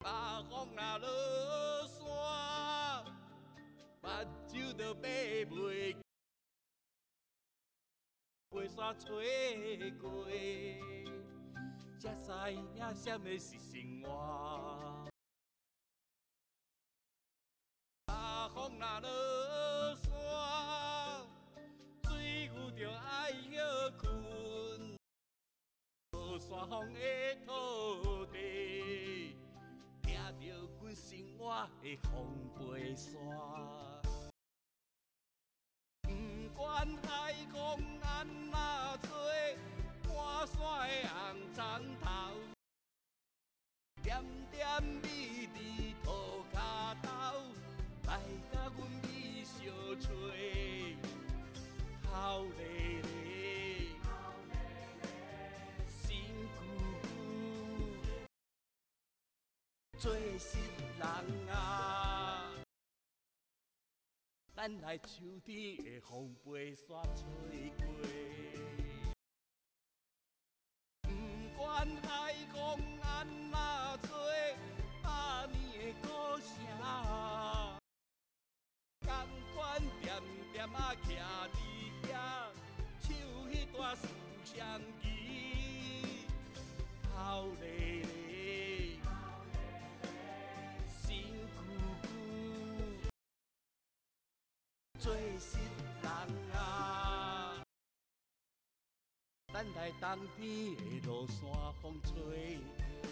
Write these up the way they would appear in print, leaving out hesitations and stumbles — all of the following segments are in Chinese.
大风若落山，目睭就爬袂过山吹过，才知影什么是生活。大风若落山，水牛就爱歇困。落山风的土地，听着阮生活的风飞沙。不管海风安那吹，满山的红葱头，点点米伫涂骹头，来甲阮米烧吹，头咧咧，身躯躯，做实人啊！咱来秋天的风飞沙吹过，不管海风安那吹，百年的故城，甘愿点点啊徛伫遐，手迄段思乡旗，头咧咧，身躯躯。做实人啊！咱来冬天的落山风吹过。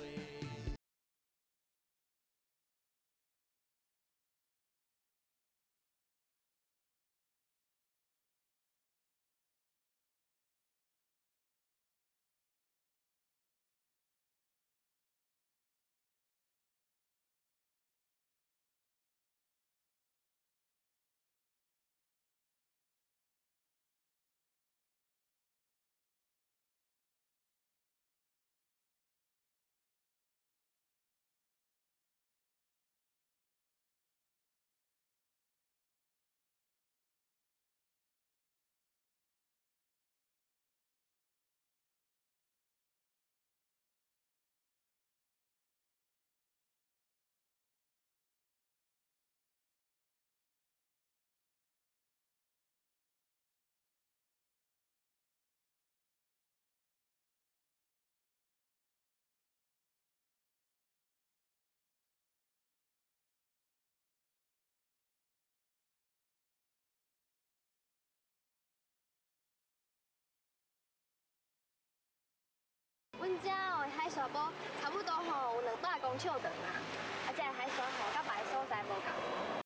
阮遮哦海沙堡差不多吼有200公尺长啊，啊这海沙吼甲别所在无共。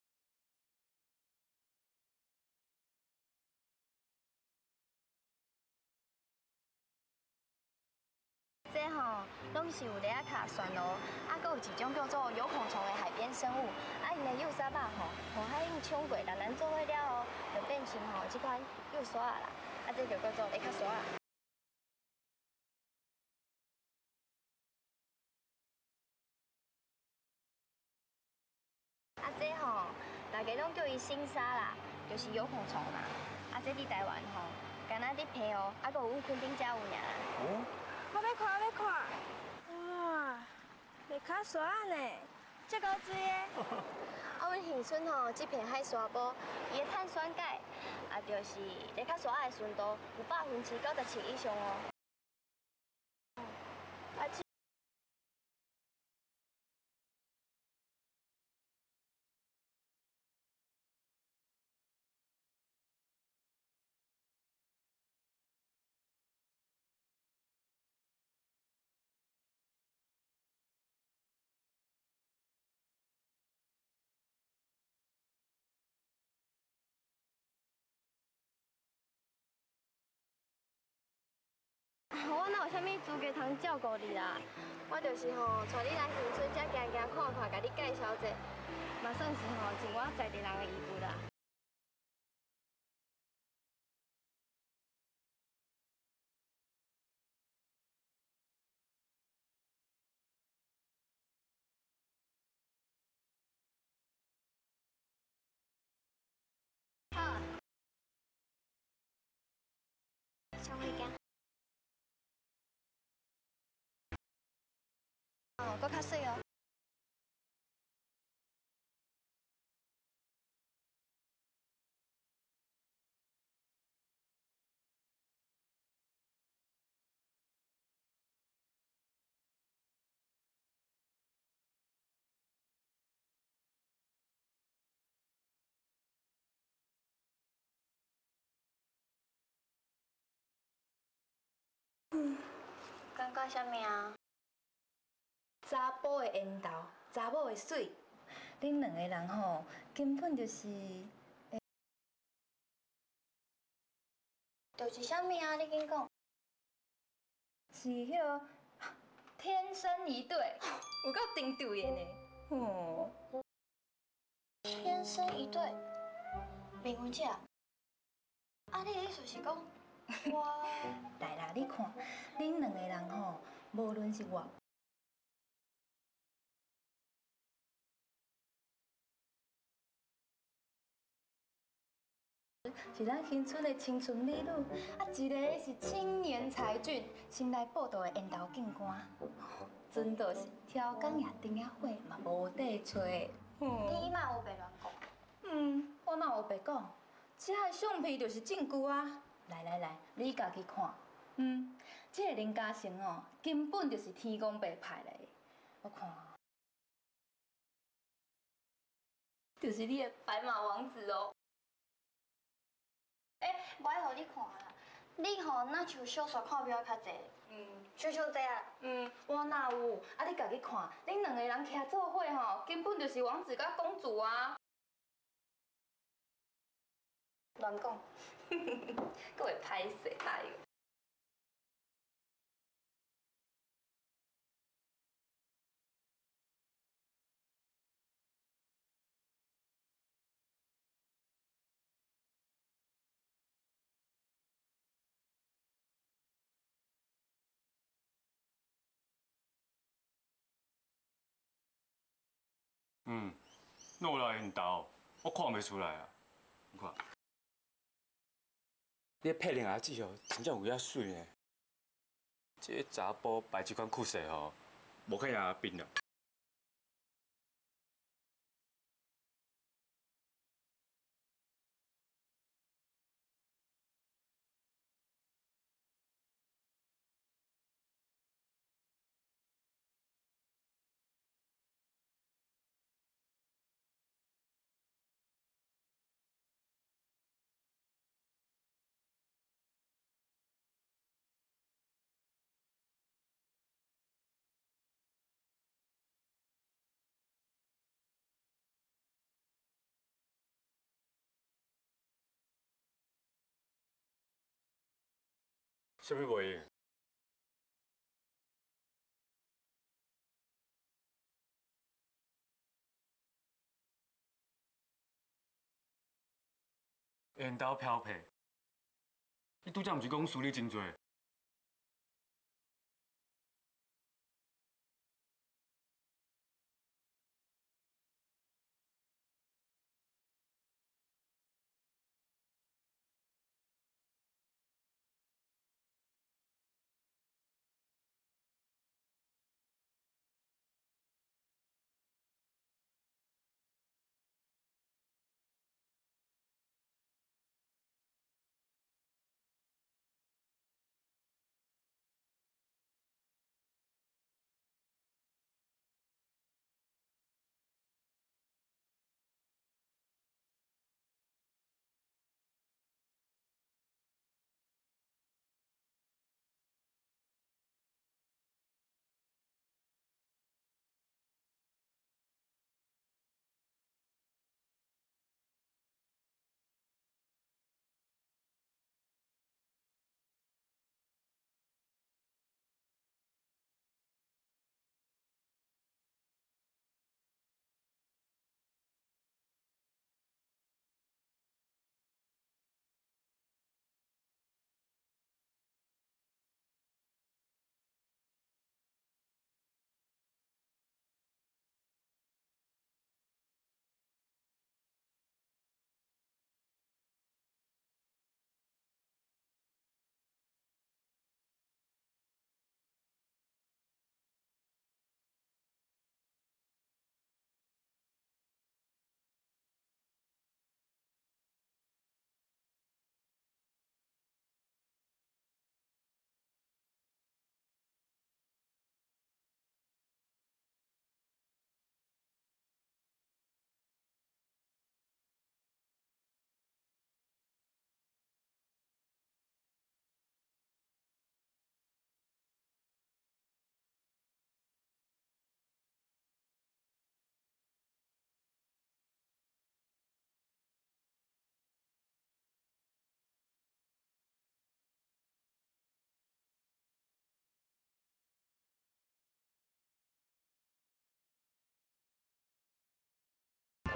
这吼拢是有咧啊卡旋螺，啊，搁有一种叫做有孔虫的海边生物，啊，因的幼沙肉吼，河海用冲过，但咱做伙了后，就变成吼这款幼沙啦，啊，这就叫做雷卡沙。啊，这吼大家拢叫伊星沙啦，就是有孔虫啦。啊，这伫台湾吼，敢若伫澎湖，啊，搁有垦丁才有尔。 哦，我要看，我要看。哇，雷卡沙呢，这高水的。 啊，阮恒春吼，这片海沙堡，伊的碳酸钙，啊，就是雷卡沙的纯度有97%以上哦。啊，我哪有啥物资格通照顾你啦？我就是吼，带你来恒春遮行行看看，甲你介绍者，嘛算是吼尽我在地人的义务啦。好，小回家。哦，搁较水哦。 感觉啥物啊？ 查甫的缘投，查某的水，恁两个人吼根本就是， 就是啥物啊？你紧讲。 是迄个天生一对，有够顶对的呢。哦， 天生一对，明文姐，啊，你的意思是讲我？ 来啦，你看，恁两个人吼，无论是我。是咱新村的青春美女，啊，一个是青年才俊，新来报道的烟头警官，真的是挑工也顶也火，嘛无地找。 你嘛有白乱讲。 我哪有白讲？这个相片就是证据啊！来，你家己看。这个林嘉诚哦，根本就是天公伯派来的。我看，就是你的白马王子哦。 我爱互你看啦，你吼哪像小说看表较济，少济啊。 我哪有？啊，你家己看，恁两个人徛做伙吼，根本就是王子甲公主啊！ 乱讲。 各位拍谁？哎呦！ 哪有来因兜？我看袂出来啊！你看，你的配脸子哦，真正有遐水呢。这个查甫摆这款酷势吼，无可能变啦。什么袂用？缘投漂配，你拄则毋是讲输你真多？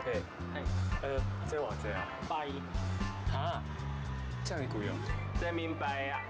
嘿，这偌济啊 110， 哈，这样贵哦。 这明白啊。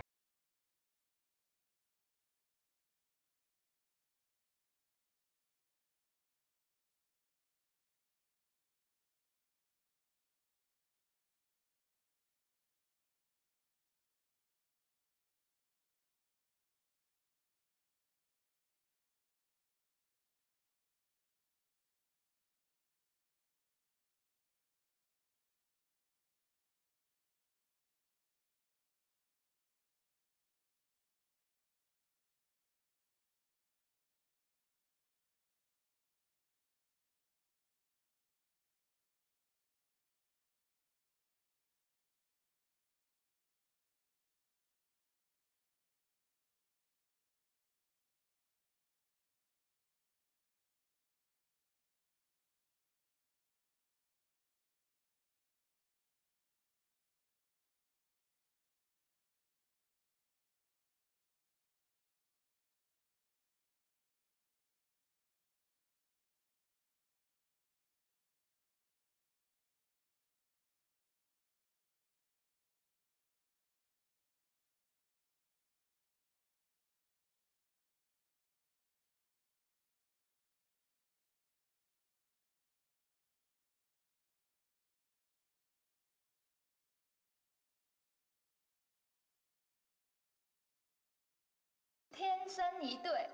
天生一对。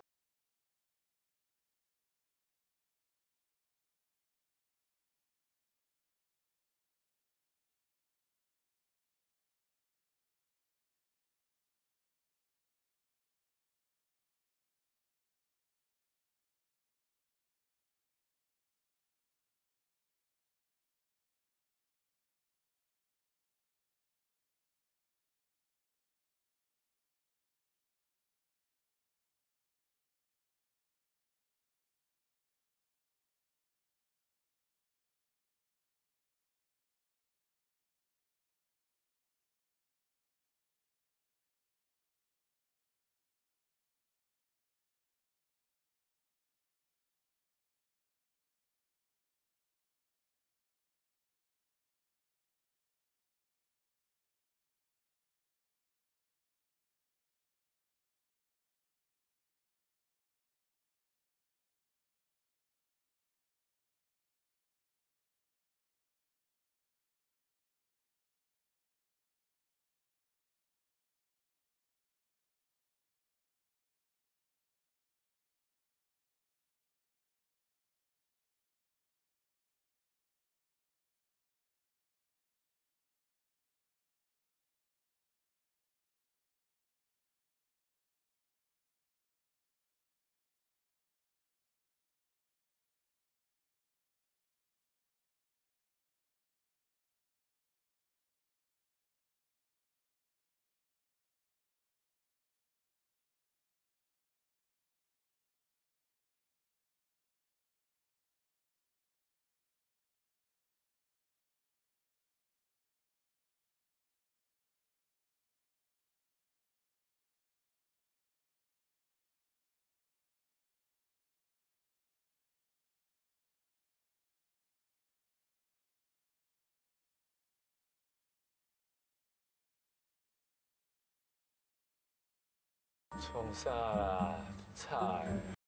创啥啦？菜，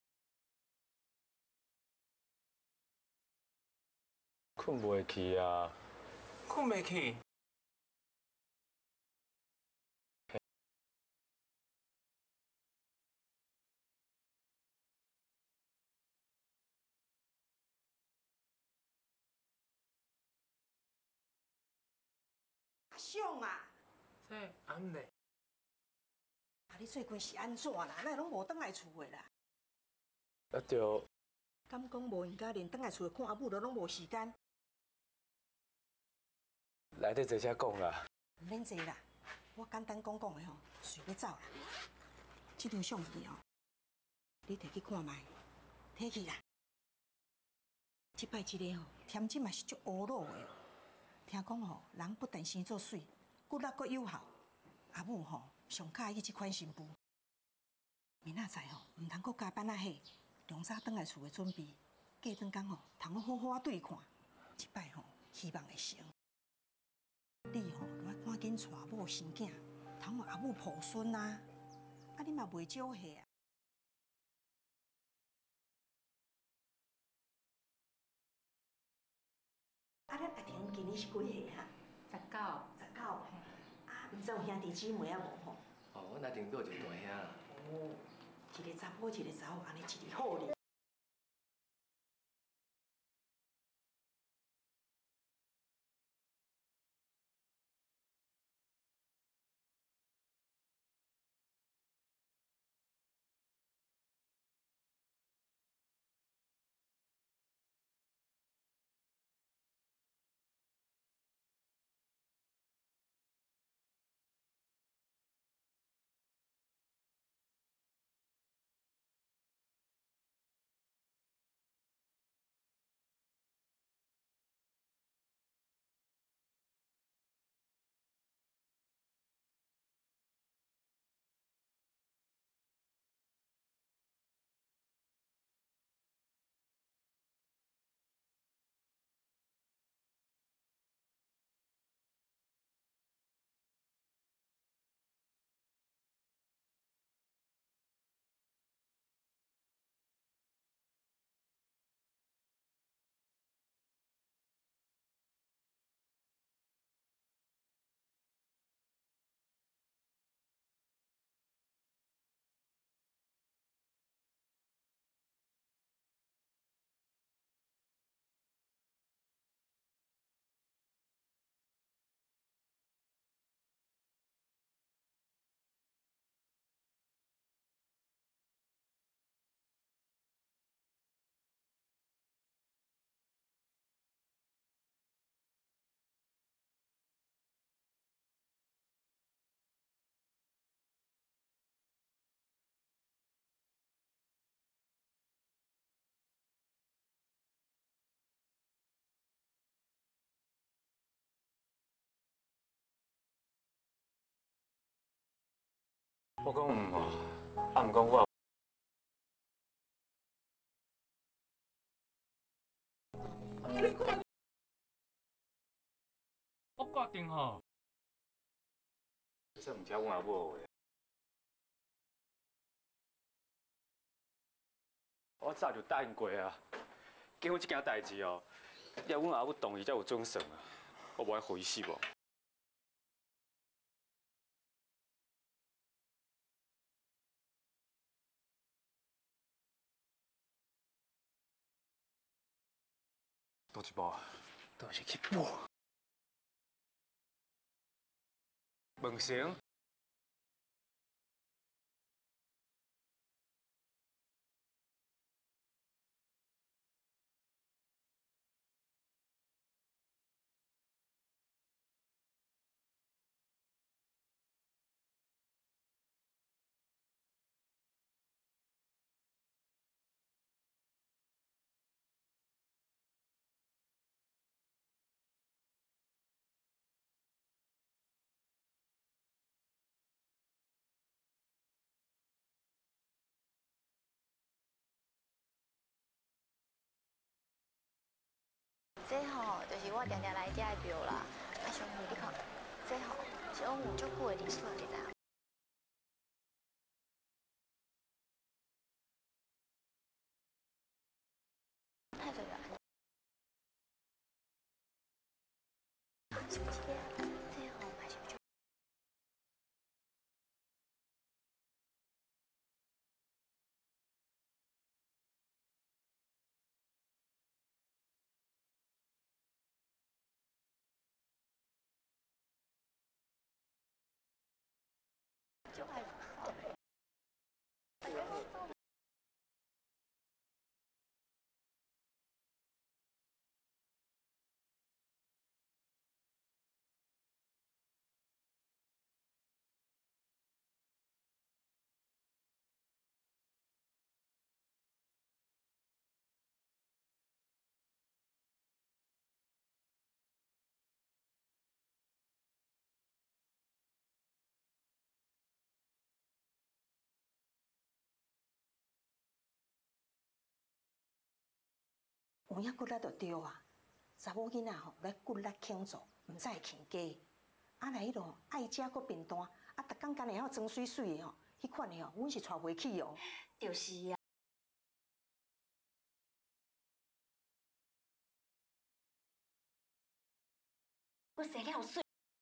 困袂去啊？ 困袂去。 想啊！ 这安尼。 啊，你最近是安怎啦？哪会拢无倒来厝的啦？ 啊着， 敢讲无闲甲连倒来厝看阿母都拢无时间？ 内底坐车讲啦。 唔免坐啦，我简单讲讲的吼，随要走啦。这张相片吼，你摕去看卖，摕去啦。即摆这个吼，添金嘛是足乌鲁的哦。听讲吼，人不但生作水，骨力阁有效。阿母吼上喜欢这款新妇。明仔载吼，唔通阁加班啊嘿，从早倒来厝的准备，过顿工吼，通好好对看。 即摆吼，希望会成。你吼，就要赶紧娶某生囝，通互阿母抱孙啊！啊，你嘛袂少岁啊！啊，咱阿婷今年是几岁哈？19。啊，毋知有兄弟姊妹啊无吼？ 哦，阮阿婷阁有一个大兄啦。 哦，一个查甫，一个查某，安尼一日好哩。 我讲哦，啊，毋讲我。我决定吼，说毋听阮阿母的话。我早就答应过啊，结婚这件代志哦，要阮阿母同意才有准算啊。我无爱回死无。倒一步啊？倒是去补。问成。 这吼就是我常常来遮的庙啦。啊，兄弟，你看，这吼是阮有足久的历史，你知影？太多了。是不是？这吼嘛是足。就爱好的。 有影骨力就对啊。 查某囡仔吼，来骨力强壮，唔知会欠家。啊，来迄落爱食搁便当，啊，逐工干会晓装水水的吼，迄款的吼，阮是带袂起哦。 就是啊。我生了水。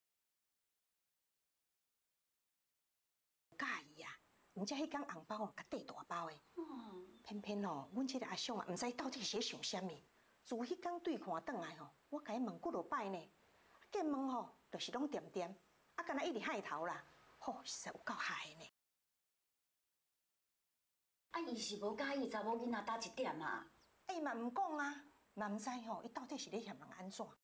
介意啊！毋则迄工红包哦，甲缀大包的。偏偏哦，阮即个阿雄啊，毋知到底是咧想啥物。自迄工对看转来吼，我甲伊问几落摆呢，见问吼，就是拢点点，啊，敢若一直害头啦，吼，实在有够害的呢。 啊，伊是无介意查某囡仔打一点啊？ 伊嘛毋讲啊，嘛毋知吼，伊到底是咧嫌人安怎？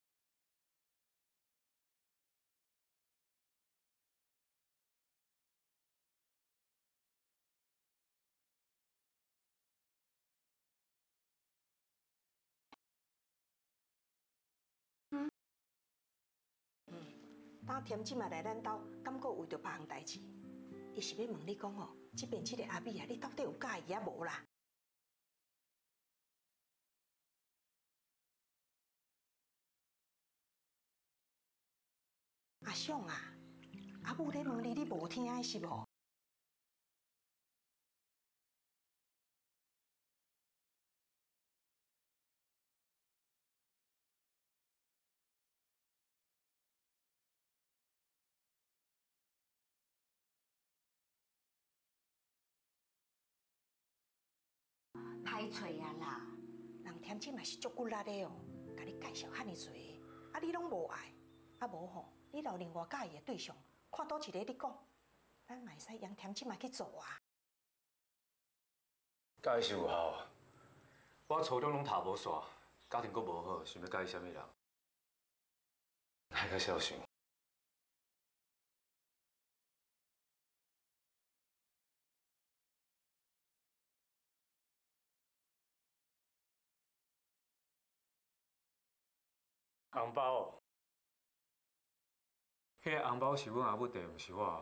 当添即嘛来咱兜，敢阁为着别项代志？伊是要问你讲吼，即边即个阿美啊，你到底有介意啊无啦？阿雄啊，阿母咧问你，你无听的是无？ 歹找啊啦！ 人添即嘛是足骨力的哦，甲你介绍遐尼济，啊你拢无爱，啊无吼，你留另外介意的对象，看倒一个你讲，咱嘛会使让添即嘛去做啊。 介是有效啊！我初中拢读无煞，家庭阁无好，想要介意啥物人，爱较孝顺。红包哦，迄个红包是阮阿母摕，毋是我。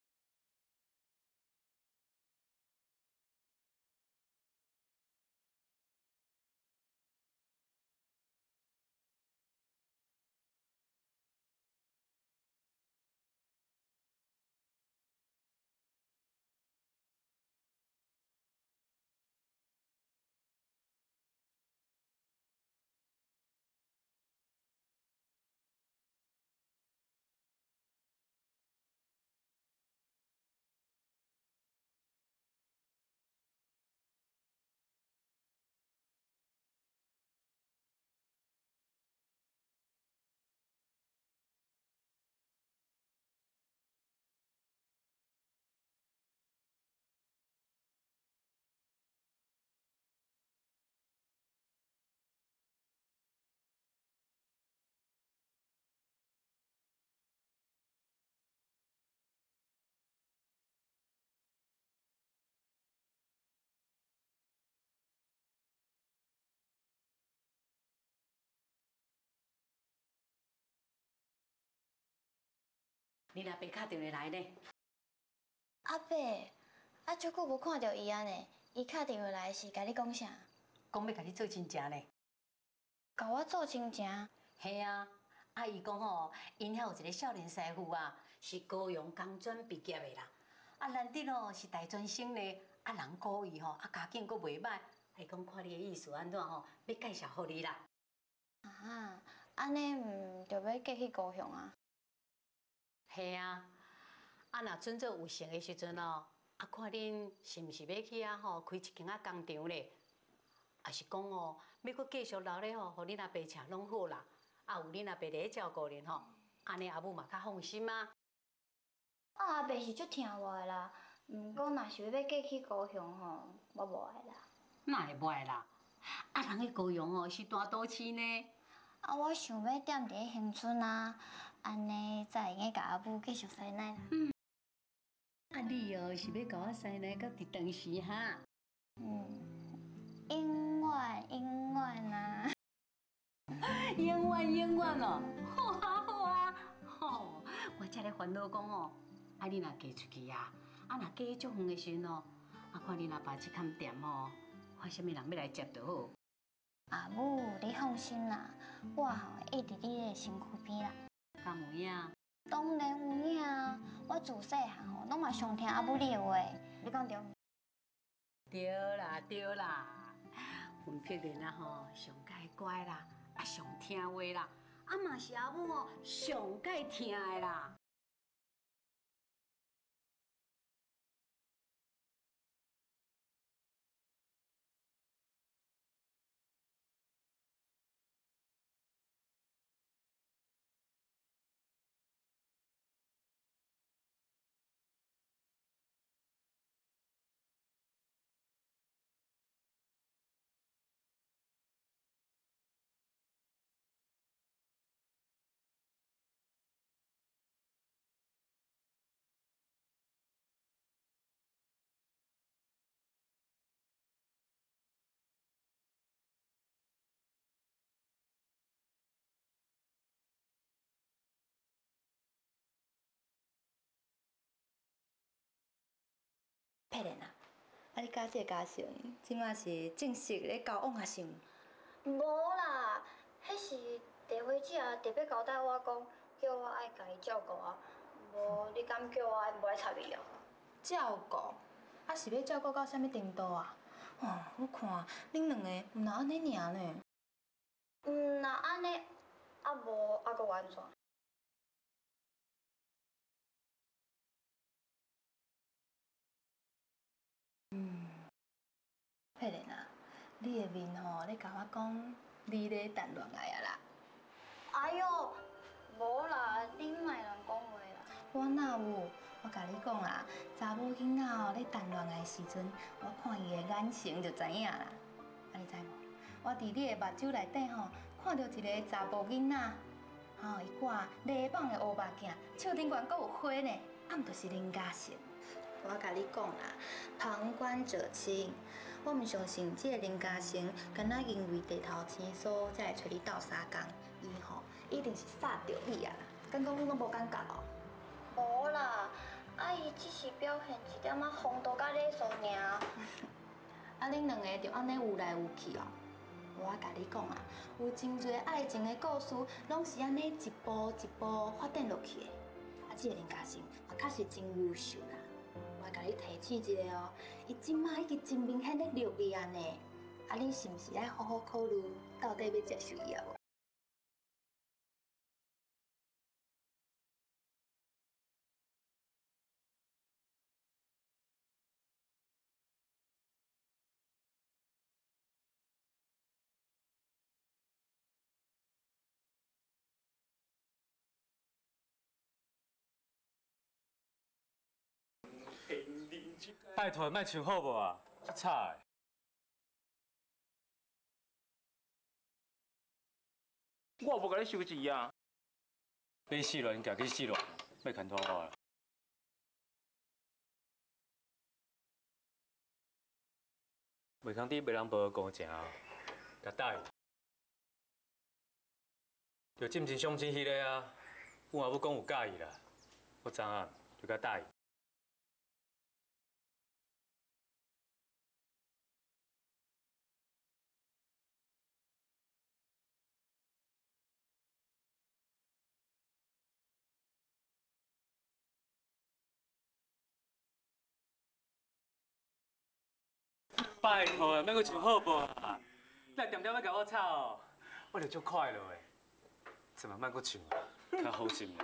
你若爸打电话来呢？ 阿伯，啊，足久无看到伊啊呢，伊打电话来是甲你讲啥？ 讲要甲你做亲情呢？ 甲我做亲情？ 嘿啊，阿姨讲吼，因遐有一个少年师傅啊，是高雄工专毕业的啦。啊，难得哦是大专生呢，啊人鼓伊吼，啊家境阁袂歹，伊讲看你的意思安怎吼，要介绍互你啦。 啊，安尼唔着要过去高雄啊？ 嘿啊，啊若准做有成的时阵哦，啊看恁是毋是要去啊吼开一间啊工厂咧？啊是讲哦，要阁继续留咧吼，互恁阿爸请拢好啦。啊有恁阿爸咧照顾恁吼，安尼阿母嘛较放心啊。 我阿伯是足疼我的啦，毋过若是要过去高雄吼，我无爱啦。 哪会无爱啦？啊人喺高雄哦是大都市呢。 啊，我想要踮伫乡村啊，安尼才会用甲阿母继续洗奶啦。 啊你哦是要甲我洗奶到伫当时哈？ 永远啊！ 永远哦，好啊好啊，吼！我才咧烦恼讲哦，啊你若嫁出去啊，啊若嫁足远的时阵哦，啊看恁阿爸这间店哦，看啥物人要来接就好。 阿母，你放心啦，我吼会伫你的身躯边啦。 敢有影？ 当然有影啊！我自细汉吼，拢嘛上听阿母你的话，你讲对毋？ 对啦对啦，阮碧莲啊吼，上介乖啦，啊上听话啦，啊嘛是阿母哦上介听的啦。 佩莲啊，你家这个家庭即马是正式咧交往还是？ 无啦，迄是地花姐特别交代我讲，叫我爱家己照顾啊。无，你敢叫我无爱插伊啊？ 照顾，啊是要照顾到啥物程度啊？哦，我看恁两个毋若安尼尔呢。 若安尼，啊无啊搁有安怎？ 佩莲啊，你的面吼咧甲我讲，你咧谈恋爱啊啦？ 哎哟，无啦，你莫乱讲话啦。 我哪有？我甲你讲啦，查某囡仔吼咧谈恋爱时阵，我看伊的眼神就知影啦。啊，你知无？我伫你的目睭内底吼，看到一个查甫囡仔，吼伊挂礼棒的乌目镜，手顶悬阁有花呢，啊，毋就是林嘉诚。我甲你讲啦，旁观者清。我毋相信这个林嘉诚，敢若因为地头青疏才会找你斗相共，伊吼一定是煞着你啊！敢讲你拢无感觉哦？ 无啦，啊伊只是表现一点仔风度甲礼数尔。 啊，恁两个就安尼有来有去哦。我甲你讲啊，有真侪爱情的故事，拢是安尼一步一步发展落去的。啊，这个林嘉诚也确实真优秀啦。我甲你提醒一下哦，伊即马已经真明显咧绿你啊呢。啊，你是毋是爱好好考虑，到底要接受伊啊无？ 拜托，莫唱好无啊？足吵的。 我无甲你收钱啊！ 你死了，你家己死了，别牵拖我啦。袂通伫别人无高正啊，甲答应。就真真相真迄个啊，阮阿母讲有介意啦，我知影就甲答应。拜托，免阁唱好无啊？你来点点要甲我吵哦，我就足快乐的。千万莫阁唱啊，较好心。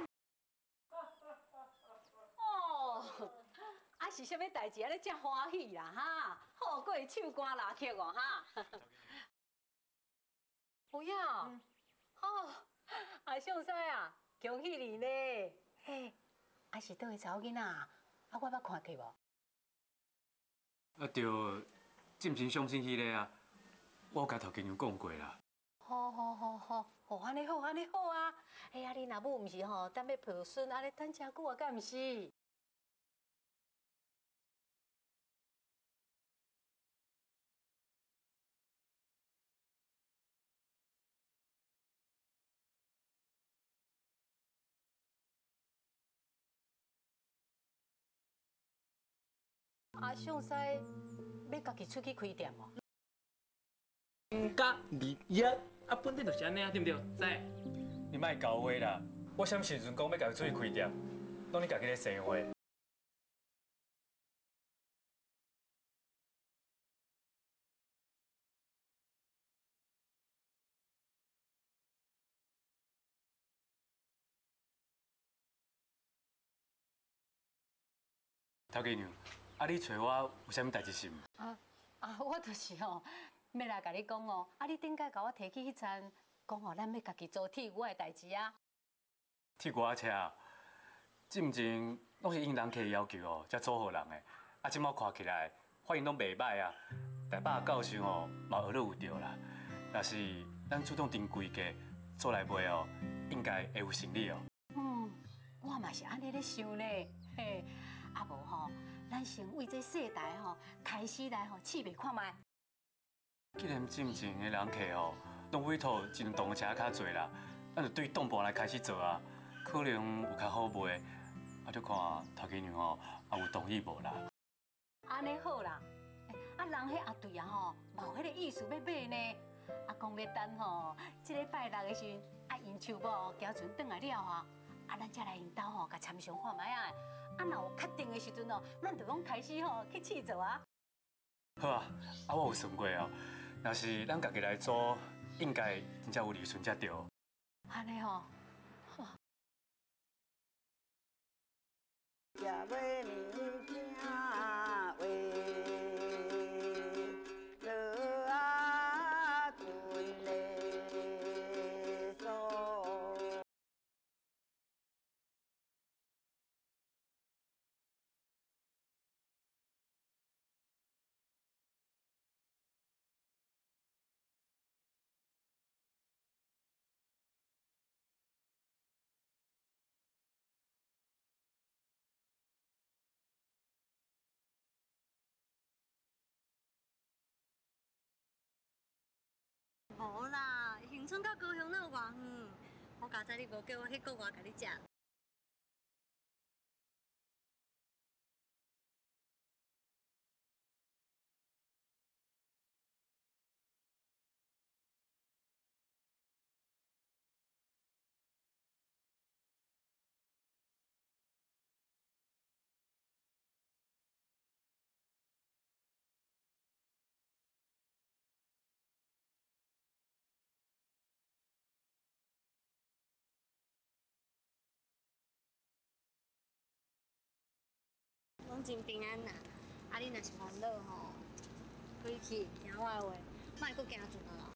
哦，啊是啥物代志安尼遮欢喜啦哈？好过唱歌拉曲哦哈。有影，哦，啊上师啊，恭喜你呢！嘿，啊是倒位查某囡仔啊？啊我捌看过无？ 啊，就真真相真迄个啊，我有甲头家娘讲过啦。 好，哦安尼好，安尼好啊！哎呀，你若母毋是吼，等要抱孙，安尼等遮久啊，敢毋是？啊，上师要家己出去开店哦。 甲利益啊，本身就是安尼啊，对不对？知？ 你莫搞话啦！我啥时阵讲要家己出去开店，拢你家己咧生话。头家娘，啊你找我有啥物代志是毋？ 我就是吼，要来甲你讲哦，你顶下甲我提起迄餐，讲吼咱要家己做铁锅的代志啊。 铁锅车啊，之前拢是应人客要求哦，才做好人的。啊，即摆看起来反应拢袂歹啊，台北教授哦嘛学了有着啦。若是咱主动定规格做来卖哦，应该会有成力哦。 我嘛是安尼咧想呢，嘿，啊无吼，咱先为这世代吼开始来吼试卖看卖。 既然之前的人客哦，拢委托一两栋车较侪啦，咱就对栋盘来开始做啊，可能有较好卖，啊，就看头家娘哦，也有同意无啦。 安尼好啦，人迄阿对啊吼，嘛有迄个意思要买呢。讲要等吼，这个拜六的时，因秋某交船转来了啊，咱才来因兜吼，甲参详看卖啊。若有确定的时阵哦，咱就拢开始吼去试做啊。 好啊，我有算过哦，若是咱家己来做，应该真正有利润才对。 安尼吼。 夜尾物件话，落啊困嘞锁。 无啦，恒春到高雄哪有偌远？我家在你无叫我去国外甲你食。拢真平安啦，你若是烦恼吼，回去听我的话，莫搁惊船啦。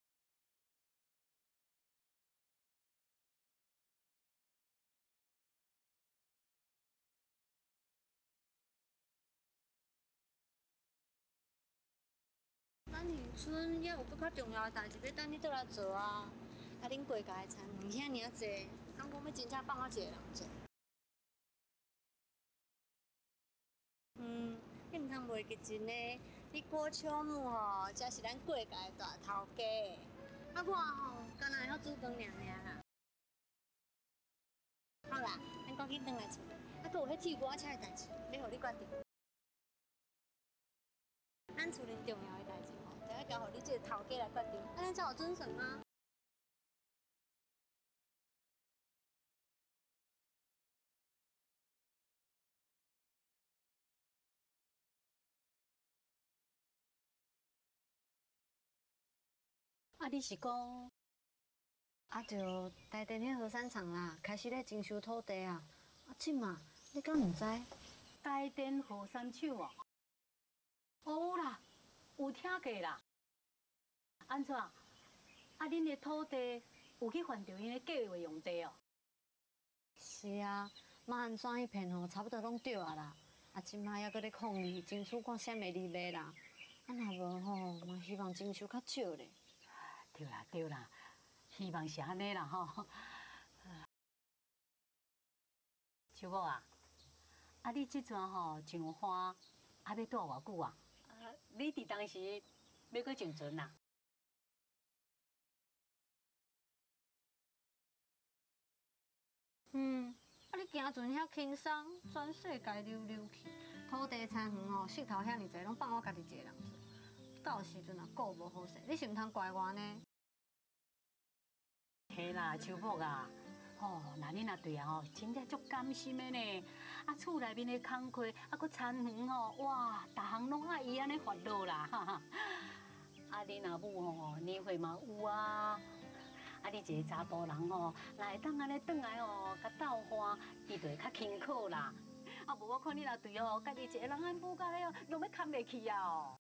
咱恒春也有搁较重要的代志要等你倒来做啊！恁过家的田园遐尔济，敢讲要真正放我一个人做？你毋通袂记真呢，你郭秋木吼，才是咱过家的大头家。我吼，干那会晓煮饭尔啦。好啦，咱赶紧转来厝里，搁有迄铁锅车的代志，要互你决定。咱厝里重要的代志吼，就要交互你这个头家来决定，安尼才有准绳啊。 你是讲， 就台电迄核产厂啦，开始咧征收土地啊。即嘛，你敢毋知？ 台电核三厂哦。有啦，有听过啦。安怎？恁的土地有去还着因的计划用地哦？ 是啊，马汉庄迄片吼，差不多拢对啊啦。即摆还搁咧抗议，争取看啥物利卖啦。若无吼，嘛希望征收较少咧。 对啦对啦，希望是安尼啦吼。秋某啊，你即阵吼上花，要住偌久啊？你伫当时要搁上船啊？ 你行船遐轻松，全世界溜溜去，土地田园吼，石头遐尔济，拢放我家己一个人做。 到时阵啊，顾无好势，你是毋通怪我呢？ 嘿啦，秋木啊，那你若对啊真正足甘心的呢。厝内面的工课，搁田园哇，逐项拢爱伊安尼烦恼啦，哈哈。你若母年岁嘛有啊。你一个查甫人若会当安尼转来甲斗欢，伊就会较轻巧啦。无我看你若对家己一个人安母甲咧拢要看袂起啊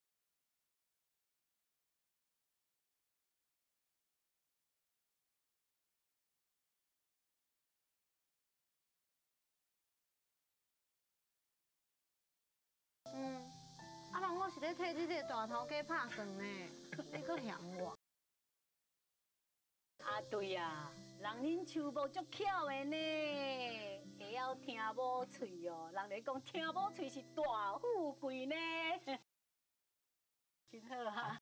人我是咧替你这个大头家拍算呢，你搁嫌我？ 对呀，人恁秋母足巧的呢，会晓听某喙哦。人咧讲听某喙是大富贵呢，真好哈。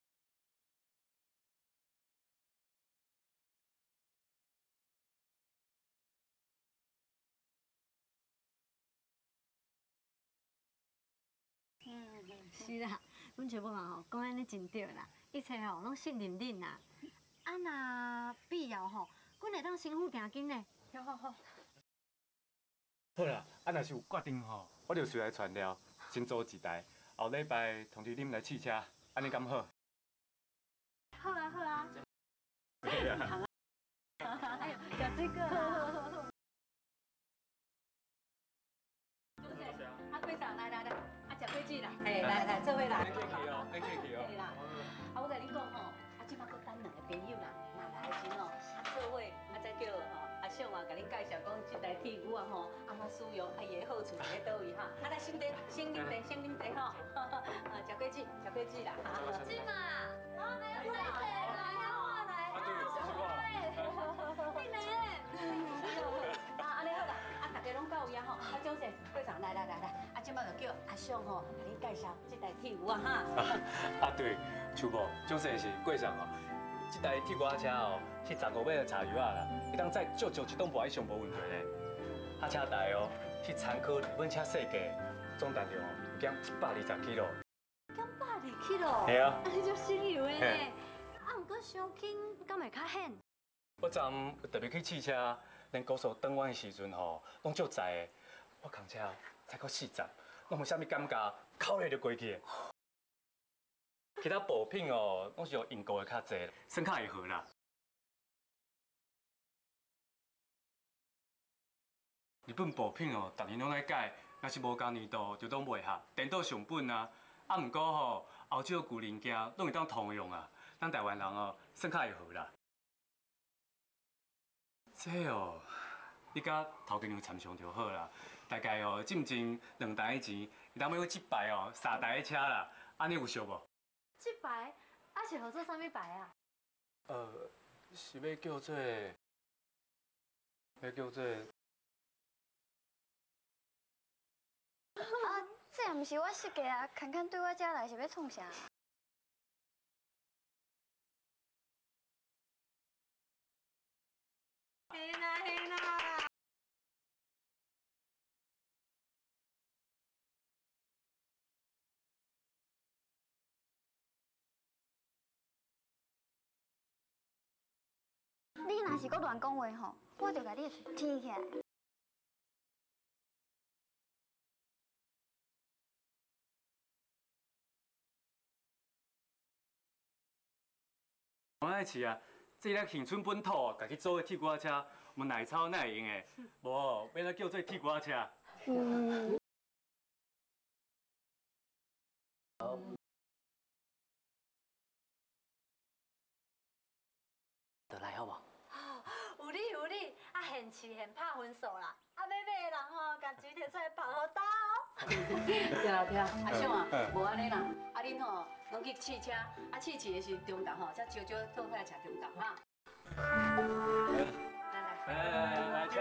是啦，阮丈母嘛讲安尼真对啦，一切拢信任恁啦。若必要阮会当身负定金呢。好。 好啦，若是有决定我就随来传了，先租一台，后礼拜通知恁来试车，安尼敢好？ 好啊。 对啊。 哎呦，小水果啦。 柜长来，食果子啦。来，做伙来。 免客气哦，免客气哦。 对啦，我甲你讲即摆搁等两个朋友啦，若来时做伙再叫阿尚甲你介绍讲即台铁牛安怎使用，伊的好处伫咧倒位哈。来，先啉茶食果子啦。 芝麻，来来来， 安尼好啦，大家拢到位啊蒋先会长来，即摆就叫阿尚甲你介绍即台铁牛哈。 对，秋母，蒋先是过上这台铁牛车是15尾的柴油啦，会当载足一栋半以上无问题嘞。车台是参考日本车设计，总重量有减120 kg。 减120 kg？ 系啊。 你足省油的呢。毋过伤轻，敢会较险？ 我昨暗特别去试车，连高速转弯的时阵拢足载的。我扛车才到40，拢无啥物感觉，口咧就过去。其他部品拢是用用过的较济，算较会好啦。日本部品逐年拢在改，若是无同年度就拢袂合，颠倒上本啊。毋过后少旧零件拢会当通用啊，咱台湾人算较会好啦。这你甲头家娘参详就好啦。大概进前2台的钱，会当买这摆3台的车啦，安尼有俗无？ 这牌是合作啥物牌啊？ 是要叫做， 这也毋是我设计啊，看看对我遮来是要创啥？ 嘿啦。 你若是搁乱讲话我就甲你的嘴舔起来。 我爱饲啊，这咱乡村本土家己做的铁牛车，问内草哪会用的？无，要咱叫做铁牛车。 就来好无？ 有你，现饲现拍分数啦，要买的人甲钱摕出来放好大哦。 对啊，阿尚无安尼啦，恁拢去试车，试的是中昼才少少倒回来吃中昼哈。 来。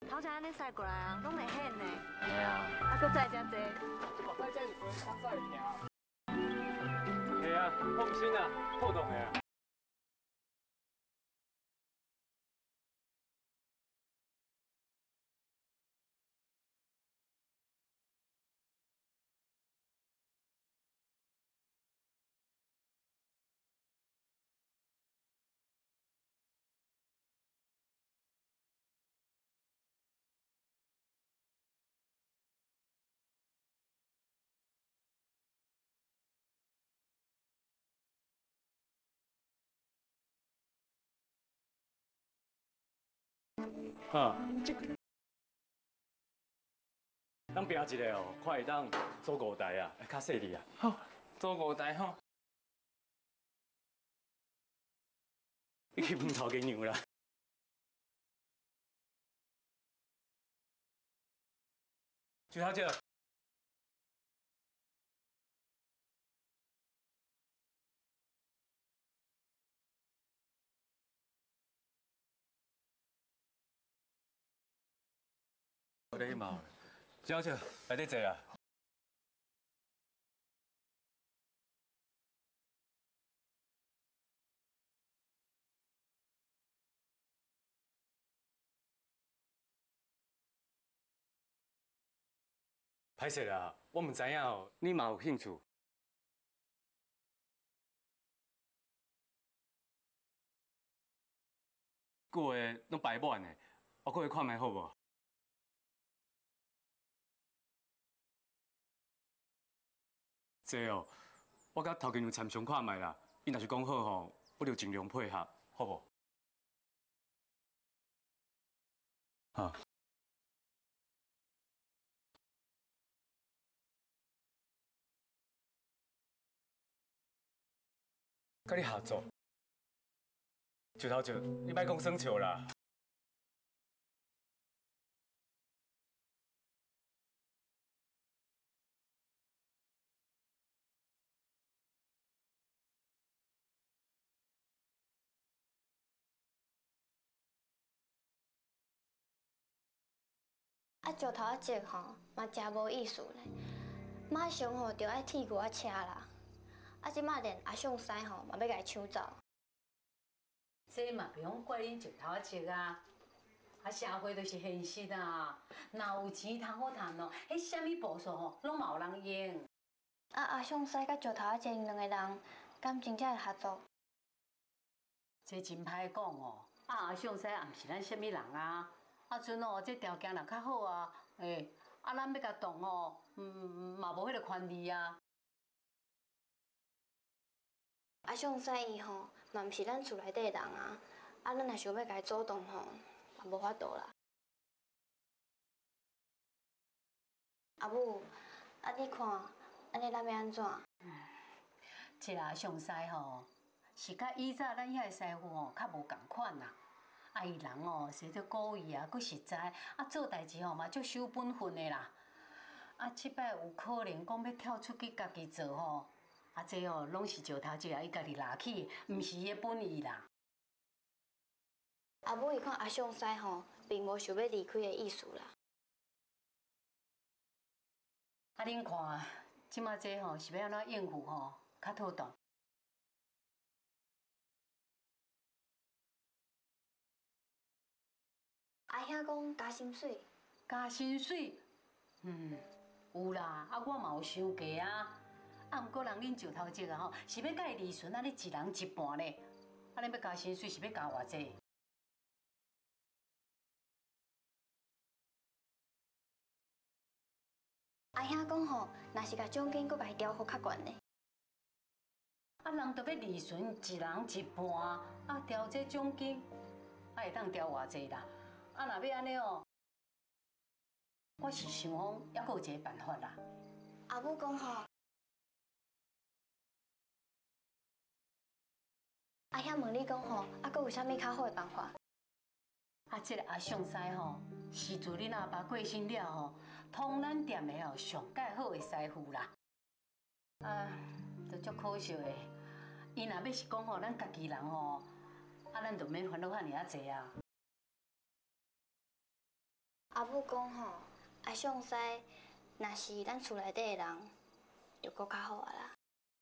头前安尼驶过来啊，拢袂显呢。 嘿啊。 啊，搁载遮济。 目屎遮尔多，较早会行。嘿啊，放心啊，透动的啊。啊，咱拼一个哦，看会当做五台啊，会较细腻啊。 好，做五台吼。 你去问头家娘啦。朱小姐，有礼貌。朱小姐，来得坐啊。歹势啦，我唔知影哦，你嘛有兴趣？旧的拢排满的，我过去看卖好无？这哦，我甲头家娘参详看卖啦。伊若是讲好吼，我就尽量配合，好无？好。甲你合作，石头姐，你莫讲耍笑啦。 啊，石头仔吼嘛真无意思咧，马上吼就爱铁我车啦。啊，即马连阿相师吼嘛要甲伊抢走。 这嘛不用怪恁石头仔啊，啊社会就是现实啊，哪有钱通好赚咯？迄什么步数吼，拢嘛有人用。 啊，阿相师甲石头仔因两个人，敢真正会合作？ 这真歹讲哦。啊，阿相师也毋是咱什么人啊。啊，阵哦，这条件若较好啊，啊，咱要甲动哦，嘛无迄个权利啊。 阿相师伊吼嘛毋是咱厝内底的人啊，啊，咱若想要甲伊主动吼，嘛无法度啦。阿母，啊，你看，安尼咱要安怎？ 这个上师吼，是甲以早咱遐个师傅吼较无共款啦。啊，伊人哦，生得古意啊，佫实在，啊，做代志吼嘛足守本分的啦。啊，即摆有可能讲要跳出去家己做吼，啊，这哦拢是石头姐啊伊家己拉起，毋是伊的本意啦。 阿母伊看阿相师吼，并无想要离开的意思啦。 啊，恁看，即马这吼是要安怎应付吼，较妥当。 阿兄讲加薪水， 加薪水，有啦，啊，我嘛有想过啊。啊，毋过人恁石头姐啊吼，是要甲伊离顺安尼一人一半咧。啊，恁要加薪水是要加偌济？ 阿兄讲吼，若是甲奖金搁甲伊调好较悬咧。 啊，人都要离顺一人一半，啊，调这奖金，啊会当调偌济啦？啊，若要安尼哦，我是想讲，还阁有一个办法啦。 阿母讲吼，阿兄问你讲吼，啊，阁有啥物较好的办法？ 啊，这个阿相师吼，是自恁阿爸过身了吼，通咱店的吼上介好的师傅啦。啊，都足可惜的，伊若要是讲吼，咱家己人吼，啊，咱就免烦恼遐尔啊济啊。 阿母讲吼，啊上师若是咱厝内底的人，就搁较好啊啦。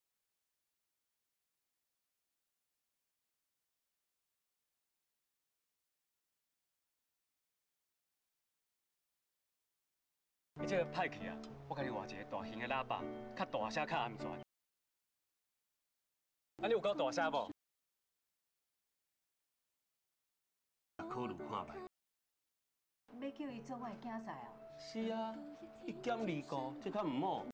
你这个歹去啊！我甲你换一个大型的喇叭，较大声、较安全。啊，你有够大声无？ 考虑看卖。 要叫伊做我的囝婿哦。 是啊，一减二个，这较唔好。